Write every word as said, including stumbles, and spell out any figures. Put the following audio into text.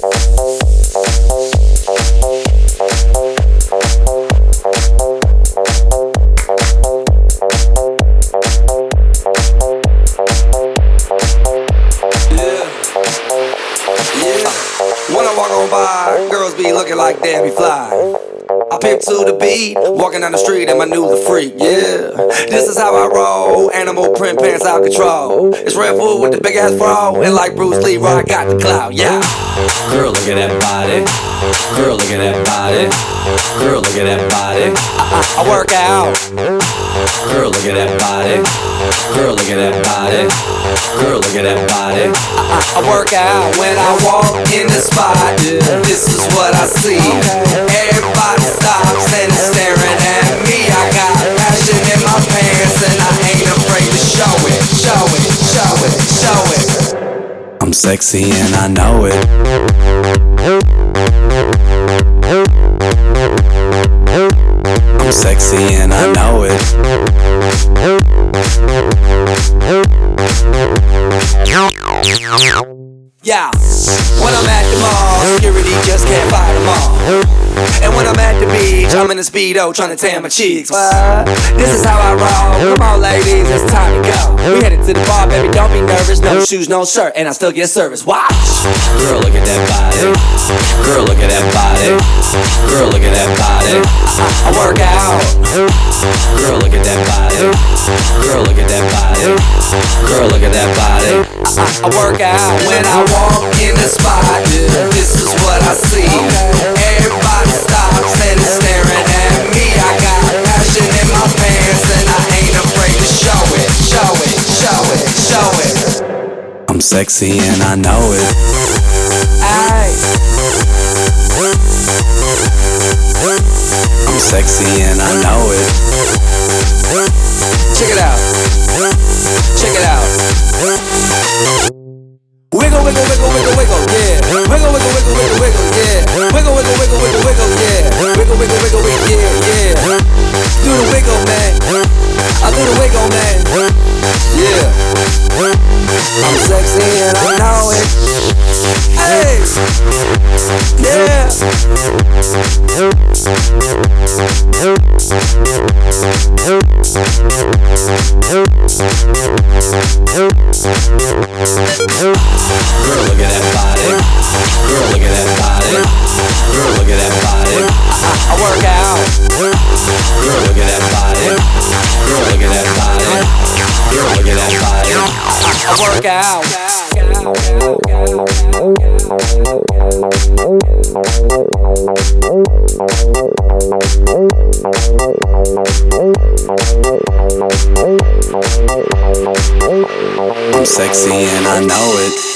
When I walk on by, girls be looking like Debbie Fly. I pimp to the beat, walking down the street in my new the freak, yeah. This is how I roll, animal print pants out control. It's Red Food with the big ass bro, and like Bruce Lee, I got the clout, yeah. Girl, look at that body. Girl, look at that body. Girl, look at that body. I, I, I work out. Girl, look at that body. Girl, look at that body. Girl, look at that body. I, I, I work out when I walk in the spot. This is what I see. Everybody stops and is staring at me. I got passion in my pants and I ain't afraid to show it, show it, show it, show it. I'm sexy and I know it. I'm sexy and I know it. Yeah, when I'm at the mall, security just can't fight them all. And when I'm at the beach, I'm in a Speedo trying to tan my cheeks. What? This is how I roll. Come on ladies, it's time to go. We headed to the bar, baby, don't be nervous. No shoes, no shirt, and I still get service. Watch! Girl, look at that body. Girl, look at that body. Girl, look at that body. I, I work out. Girl, look at that body. Girl, look at that body. Girl, look at that body. I, I, I work out when I walk in the spot. This is what I see. Everybody stops and is staring at me. I got passion in my pants and I ain't afraid to show it, show it, show it, show it. I'm sexy and I know it. Aye. I'm sexy and I know it. Check it out. Check it out. Wiggle, wiggle, wiggle, wiggle, wiggle, yeah. Wiggle, wiggle, wiggle, wiggle, wiggle, yeah. Wiggle, wiggle, wiggle, wiggle, wiggle, yeah. Wiggle, wiggle, wiggle, wiggle, yeah, yeah. Do the wiggle, man. I do the wiggle, man. Yeah. I'm sexy and I know it. Hey. Yeah. Girl, look at that body. Girl, look at that body. Girl, look at that body. I, I work out. Girl, look at that body. Girl, look at that body. Girl, look at that body. I, I work out. I'm sexy and I know it.